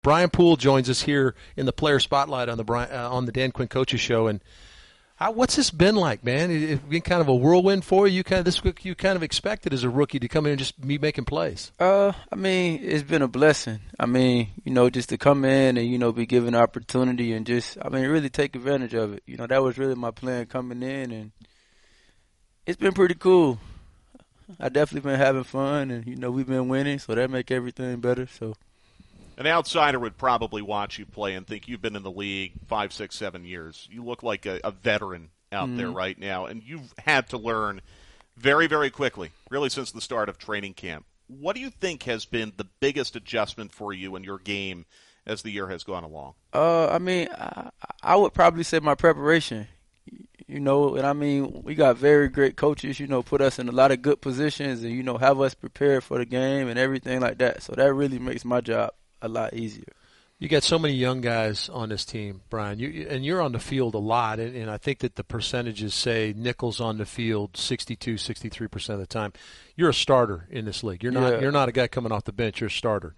Brian Poole joins us here in the Player Spotlight on the Dan Quinn Coaches Show. And what's this been like, man? It's been kind of a whirlwind for you. You kind of expected as a rookie to come in and just be making plays. I mean, it's been a blessing. I mean, just to come in and be given an opportunity and really take advantage of it. That was really my plan coming in, and it's been pretty cool. I definitely been having fun, and we've been winning, so that make everything better. So. An outsider would probably watch you play and think you've been in the league 5, 6, 7 years. You look like a veteran out there right now, and you've had to learn very, very quickly, really since the start of training camp. What do you think has been the biggest adjustment for you in your game as the year has gone along? I would probably say my preparation. And I mean, we got very great coaches, put us in a lot of good positions and, have us prepared for the game and everything like that. So that really makes my job a lot easier. You got so many young guys on this team, Brian, you're on the field a lot, and I think that the percentages say Nichols on the field 62, 63% of the time. You're a starter in this league. You're not a guy coming off the bench. You're a starter.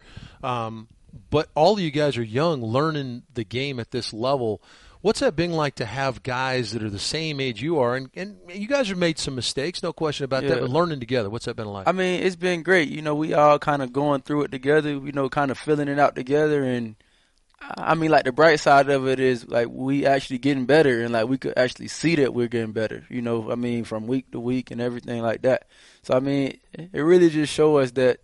But all of you guys are young, learning the game at this level. What's that been like to have guys that are the same age you are? And you guys have made some mistakes, no question about that, but learning together, what's that been like? I mean, it's been great. We all kind of going through it together, kind of filling it out together. And, I mean, like, the bright side of it is, like, we actually getting better, and, like, we could actually see that we're getting better, I mean, from week to week and everything like that. So, I mean, it really just shows us that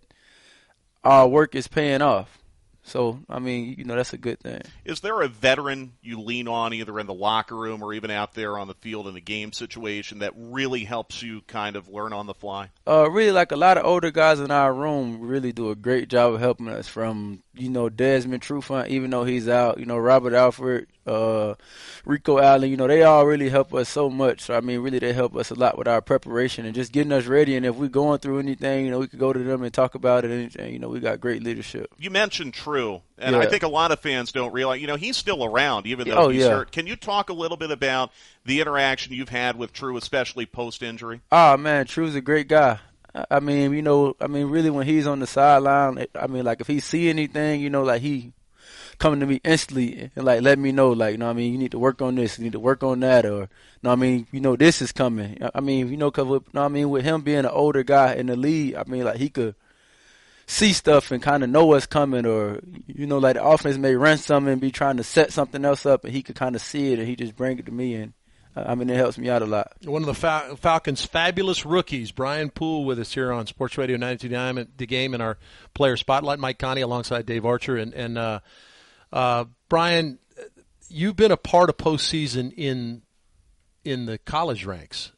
our work is paying off. So, I mean, that's a good thing. Is there a veteran you lean on either in the locker room or even out there on the field in a game situation that really helps you kind of learn on the fly? Really, like, a lot of older guys in our room really do a great job of helping us, from, Desmond Trufant, even though he's out, Robert Alford, Rico Allen, they all really help us so much. So, I mean, really they help us a lot with our preparation and just getting us ready. And if we're going through anything, we could go to them and talk about it. And, we got great leadership. You mentioned True, and I think a lot of fans don't realize, he's still around even though he's hurt. Can you talk a little bit about the interaction you've had with True, especially post-injury? Oh, man, True's a great guy. I mean, really when he's on the sideline, I mean, like, if he see anything, like, he coming to me instantly and, like, let me know, like, you need to work on this, you need to work on that, or, this is coming. I mean, because with him being an older guy in the league, I mean, like, he could see stuff and kind of know what's coming, or, like, the offense may run something and be trying to set something else up, and he could kind of see it, and he just bring it to me, and it helps me out a lot. One of the Falcons' fabulous rookies, Brian Poole, with us here on Sports Radio 92.9 The Game in our Player Spotlight. Mike Conti alongside Dave Archer. And Brian, you've been a part of postseason in the college ranks.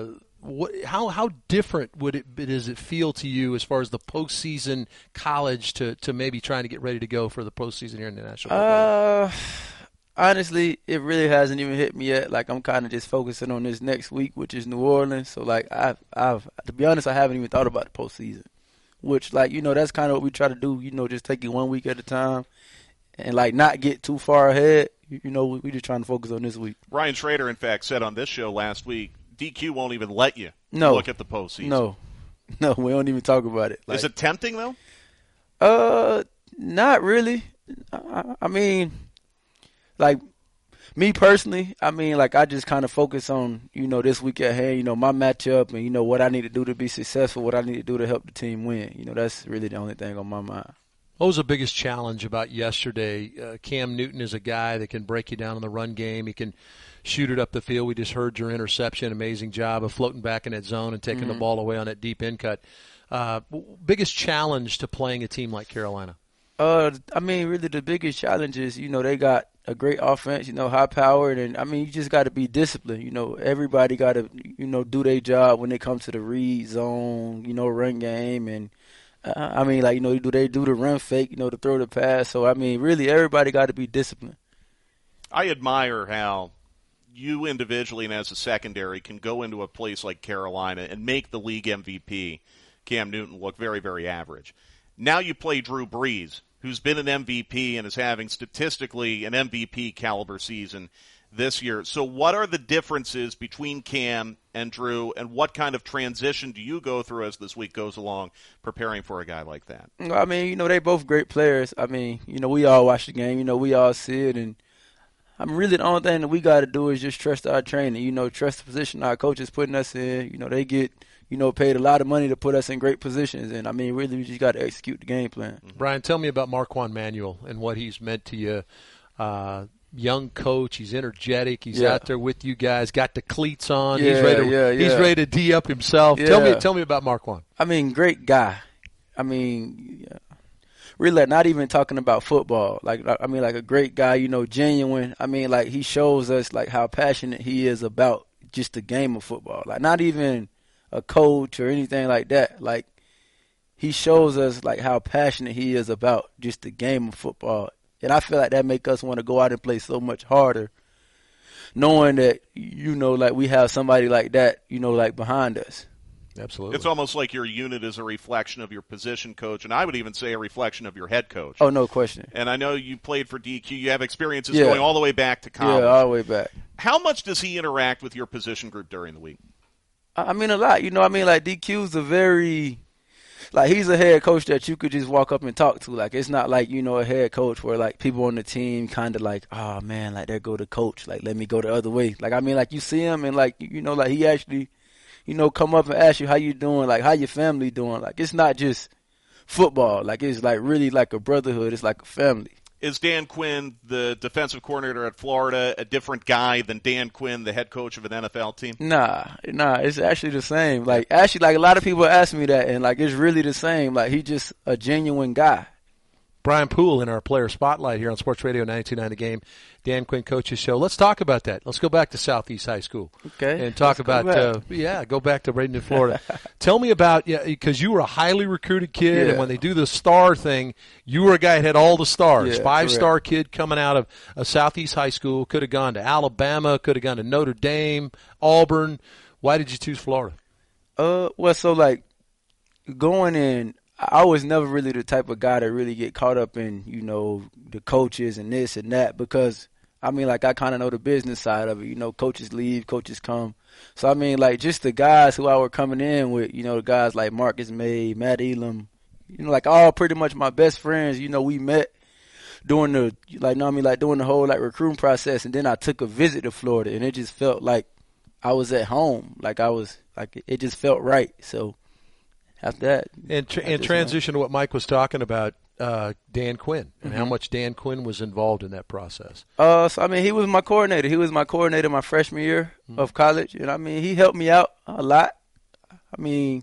How different does it feel to you as far as the postseason college to maybe trying to get ready to go for the postseason here in the National Football League? Honestly, it really hasn't even hit me yet. Like, I'm kind of just focusing on this next week, which is New Orleans. So, like, I've to be honest, I haven't even thought about the postseason, which, like, that's kind of what we try to do, just take it 1 week at a time and, like, not get too far ahead. We just trying to focus on this week. Ryan Schrader, in fact, said on this show last week, DQ won't even let you look at the postseason. No, we don't even talk about it. Like, is it tempting, though? Not really. I mean, like, me personally, I mean, like, I just kind of focus on, this week at hand, my matchup and, what I need to do to be successful, what I need to do to help the team win. That's really the only thing on my mind. What was the biggest challenge about yesterday? Cam Newton is a guy that can break you down in the run game. He can shoot it up the field. We just heard your interception. Amazing job of floating back in that zone and taking the ball away on that deep in cut. Biggest challenge to playing a team like Carolina? I mean, really the biggest challenge is, they got a great offense, high powered, and I mean, you just got to be disciplined. Everybody got to, do their job when it comes to the read zone, run game, and I mean, like, they do the run fake, to throw the pass. So I mean, really, everybody got to be disciplined. I admire how you individually and as a secondary can go into a place like Carolina and make the league MVP, Cam Newton, look very, very average. Now you play Drew Brees, who's been an MVP and is having statistically an MVP caliber season this year. So what are the differences between Cam and Drew, and what kind of transition do you go through as this week goes along preparing for a guy like that? I mean, they both great players. I mean, we all watch the game. We all see it. And really the only thing that we got to do is just trust our training, trust the position our coaches putting us in. They get, paid a lot of money to put us in great positions. And, I mean, really we just got to execute the game plan. Brian, tell me about Marquand Manuel and what he's meant to you. Young coach, he's energetic, he's out there with you guys, got the cleats on, he's ready to D up himself. Tell me about Marquand. I mean, great guy. I mean, really not even talking about football. Like a great guy, genuine. I mean, like he shows us like how passionate he is about just the game of football. Like not even a coach or anything like that. Like he shows us like how passionate he is about just the game of football. And I feel like that make us want to go out and play so much harder, knowing that, like we have somebody like that, like behind us. Absolutely. It's almost like your unit is a reflection of your position coach, and I would even say a reflection of your head coach. Oh, no question. And I know you played for DQ. You have experiences going all the way back to college. Yeah, all the way back. How much does he interact with your position group during the week? I mean, a lot. Like DQ's a very... Like, he's a head coach that you could just walk up and talk to. Like, it's not like, a head coach where, like, people on the team kind of like, oh, man, like, there go the coach. Like, let me go the other way. Like, I mean, like, you see him and, like, like, he actually, come up and ask you how you doing, like, how your family doing. Like, it's not just football. Like, it's, like, really like a brotherhood. It's like a family. Is Dan Quinn, the defensive coordinator at Florida, a different guy than Dan Quinn, the head coach of an NFL team? Nah, it's actually the same. Like, actually, like, a lot of people ask me that, and, like, it's really the same. Like, he's just a genuine guy. Brian Poole in our player spotlight here on Sports Radio 92.9 The Game, Dan Quinn Coaches Show. Let's talk about that. Let's go back to Southeast High School. Okay. And talk about, go back to Bradenton, Florida. Tell me about, because you were a highly recruited kid, and when they do the star thing, you were a guy that had all the stars. 5-star kid coming out of a Southeast High School, could have gone to Alabama, could have gone to Notre Dame, Auburn. Why did you choose Florida? Well, so, like, going in, I was never really the type of guy that really get caught up in, the coaches and this and that because, I mean, like, I kind of know the business side of it. Coaches leave, coaches come. So, I mean, like, just the guys who I were coming in with, the guys like Marcus May, Matt Elam, like, all pretty much my best friends, we met during the, during the whole, like, recruiting process. And then I took a visit to Florida, and it just felt like I was at home. Like, it just felt right. So, after that. And transition to what Mike was talking about, Dan Quinn, and how much Dan Quinn was involved in that process. So, I mean, he was my coordinator. He was my coordinator my freshman year of college. And, I mean, he helped me out a lot. I mean,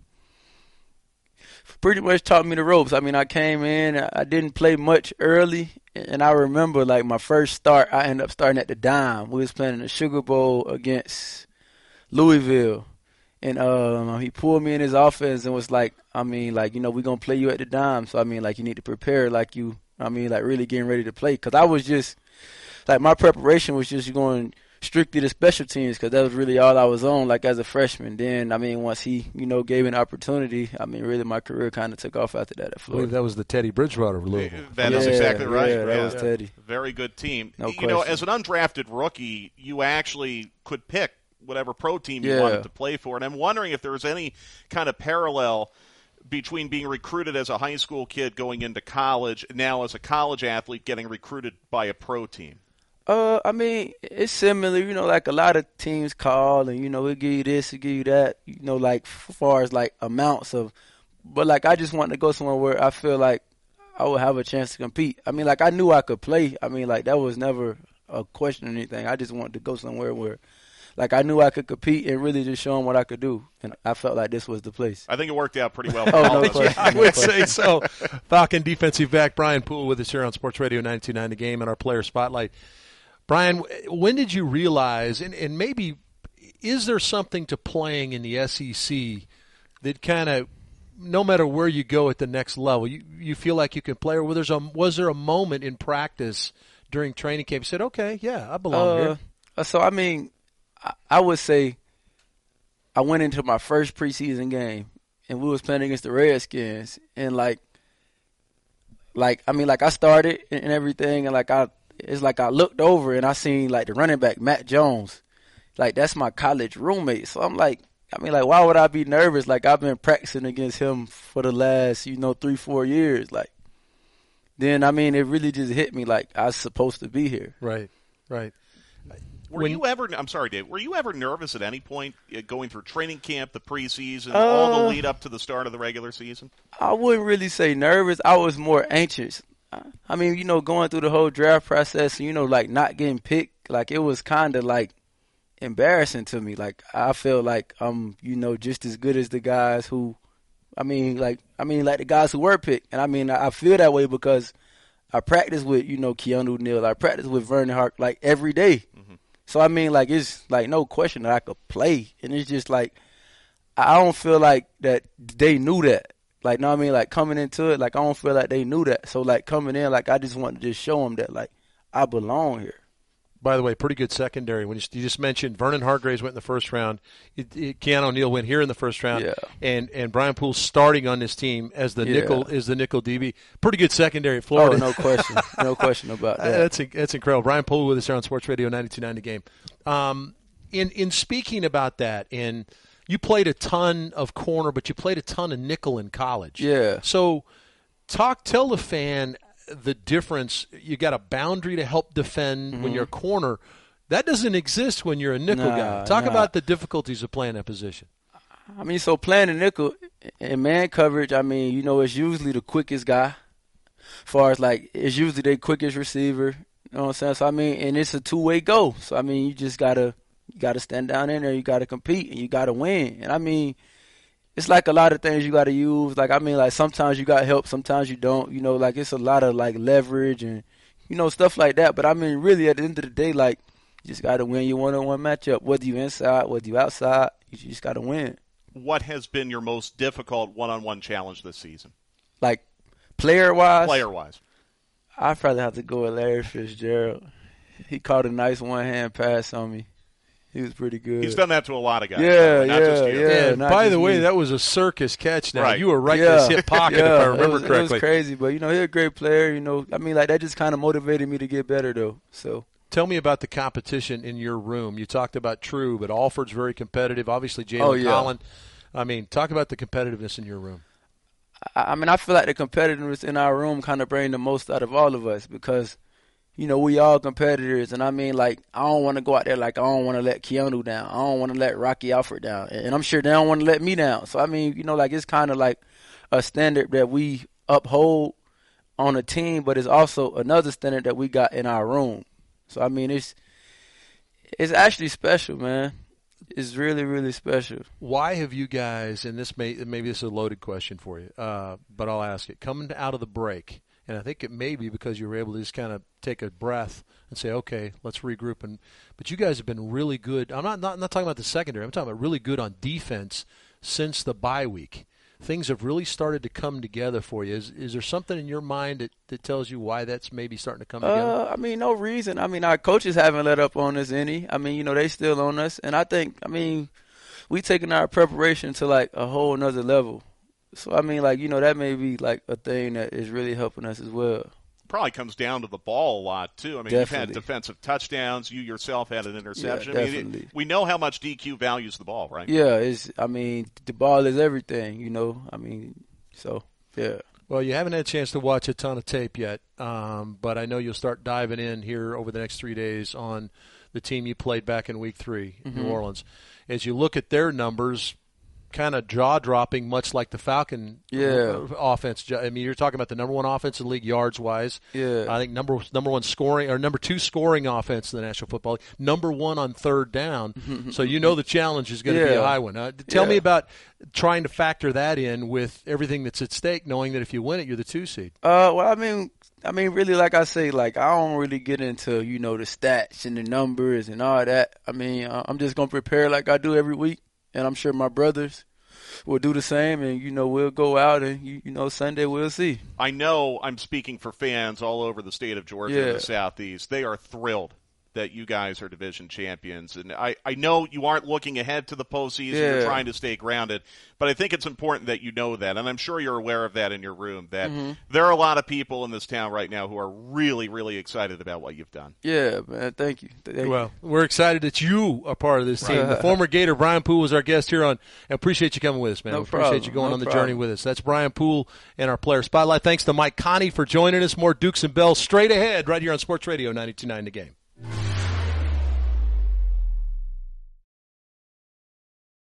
pretty much taught me the ropes. I mean, I came in, I didn't play much early. And I remember, like, my first start, I ended up starting at the dime. We was playing in the Sugar Bowl against Louisville. And he pulled me in his offense and was like, I mean, like, we're going to play you at the dime. So, I mean, like, you need to prepare like you, I mean, like, really getting ready to play. Because I was just, like, my preparation was just going strictly to special teams because that was really all I was on, like, as a freshman. Then, I mean, once he, gave me an opportunity, I mean, really my career kind of took off after that at Florida. I believe that was the Teddy Bridgewater Louisville. That is exactly right. Yeah, that was Teddy. Very good team. No question. As an undrafted rookie, you actually could pick whatever pro team you wanted to play for. And I'm wondering if there was any kind of parallel between being recruited as a high school kid going into college, and now as a college athlete getting recruited by a pro team. I mean, it's similar, like a lot of teams call and, we'll give you this, we'll give you that, like as far as like amounts of, but like I just wanted to go somewhere where I feel like I would have a chance to compete. I mean, like I knew I could play. I mean, like that was never a question or anything. I just wanted to go somewhere where like I knew I could compete and really just show them what I could do, and I felt like this was the place. I think it worked out pretty well. No question. I would say so. Falcon defensive back Brian Poole with us here on Sports Radio 92.9 The Game and our player spotlight. Brian, when did you realize, and maybe is there something to playing in the SEC that kind of, no matter where you go at the next level, you feel like you can play, or was there a moment in practice during training camp you said, okay, yeah, I belong here? So, I mean, I would say I went into my first preseason game, and we was playing against the Redskins, and like I mean, like I started and everything, and like I it's like I looked over and I seen like the running back Matt Jones, like that's my college roommate. So I'm like, why would I be nervous? Like I've been practicing against him for the last 3-4 years. Like then it really just hit me like I was supposed to be here. Right. Were you ever? I'm sorry, Dave. Were you ever nervous at any point going through training camp, the preseason, all the lead up to the start of the regular season? I wouldn't really say nervous. I was more anxious. Going through the whole draft process, like not getting picked, like it was kind of like embarrassing to me. Like I feel like I'm, just as good as the guys who, like the guys who were picked. And I feel that way because I practice with, Keanu Neal. I practice with Vernon Hark like every day. Mm-hmm. So, it's like no question that I could play. And it's just like, I don't feel like that they knew that. Like, like coming into it, like I don't feel like they knew that. So, like coming in, like I just wanted to just show them that, like, I belong here. By the way, pretty good secondary. When you just mentioned Vernon Hargraves went in the first round, Keanu Neal went here in the first round, and Brian Poole's starting on this team as the nickel DB. Pretty good secondary at Florida. Oh, no question about that. That's incredible. Brian Poole with us here on Sports Radio 92.9 The Game. In speaking about that, and you played a ton of corner, but you played a ton of nickel in college. Yeah. So tell the fan the difference. You got a boundary to help defend when you're a corner. That doesn't exist when you're a nickel guy. Talk about the difficulties of playing that position. So playing a nickel in man coverage, it's usually the quickest guy. As far as like, it's usually the quickest receiver. You know what I'm saying? So and it's a two-way go. So you just gotta stand down in there. You gotta compete and you gotta win. And it's like a lot of things you got to use. Like, sometimes you got help, sometimes you don't. Like it's a lot of like leverage and, stuff like that. But really at the end of the day, like you just got to win your one-on-one matchup. Whether you inside, whether you outside, you just got to win. What has been your most difficult one-on-one challenge this season? Like player-wise? Player-wise. I'd probably have to go with Larry Fitzgerald. He caught a nice one-hand pass on me. He was pretty good. He's done that to a lot of guys. And by the way, that was a circus catch now. Right. You were right in his hip pocket, if I remember correctly. It was crazy, but, he's a great player. That just kind of motivated me to get better, though. So. Tell me about the competition in your room. You talked about True, but Alford's very competitive. Obviously, Jalen Collin. Talk about the competitiveness in your room. I feel like the competitiveness in our room kind of bring the most out of all of us because – we all competitors, and I don't want to go out there like I don't want to let Keanu down. I don't want to let Rocky Alford down, and I'm sure they don't want to let me down. So, it's kind of like a standard that we uphold on a team, but it's also another standard that we got in our room. So, it's actually special, man. It's really, really special. Why have you guys, and maybe this is a loaded question for you, but I'll ask it, coming out of the break, and I think it may be because you were able to just kind of take a breath and say, okay, let's regroup. But you guys have been really good. I'm not talking about the secondary. I'm talking about really good on defense since the bye week. Things have really started to come together for you. Is there something in your mind that tells you why that's maybe starting to come together? No reason. Our coaches haven't let up on us any. They still on us. And I think, we taking our preparation to like a whole nother level. So, that may be like a thing that is really helping us as well. Probably comes down to the ball a lot, too. Definitely. You've had defensive touchdowns. You yourself had an interception. Yeah, definitely. We know how much DQ values the ball, right? Yeah, the ball is everything, so, yeah. Well, you haven't had a chance to watch a ton of tape yet, but I know you'll start diving in here over the next 3 days on the team you played back in Week 3 in New Orleans. As you look at their numbers, kind of jaw-dropping, much like the Falcon offense. You're talking about the number one offense in the league yards-wise. Yeah. I think number one scoring or number two scoring offense in the National Football League. Number one on third down. So the challenge is going to be a high one. Tell me about trying to factor that in with everything that's at stake, knowing that if you win it, you're the 2 seed. Really, like I say, like I don't really get into the stats and the numbers and all that. I'm just gonna prepare like I do every week. And I'm sure my brothers will do the same, and, we'll go out and, Sunday we'll see. I know I'm speaking for fans all over the state of Georgia and the Southeast. They are thrilled that you guys are division champions. And I know you aren't looking ahead to the postseason. Yeah. You're trying to stay grounded. But I think it's important that you know that, and I'm sure you're aware of that in your room, that there are a lot of people in this town right now who are really, really excited about what you've done. Yeah, man. Thank you. Well, we're excited that you are part of this team. The former Gator, Brian Poole, was our guest here on. I appreciate you coming with us, man. No We appreciate problem. you going No on the problem. journey with us. That's Brian Poole and our Player Spotlight. Thanks to Mike Connie for joining us. More Dukes and Bells straight ahead right here on Sports Radio 92.9 The Game.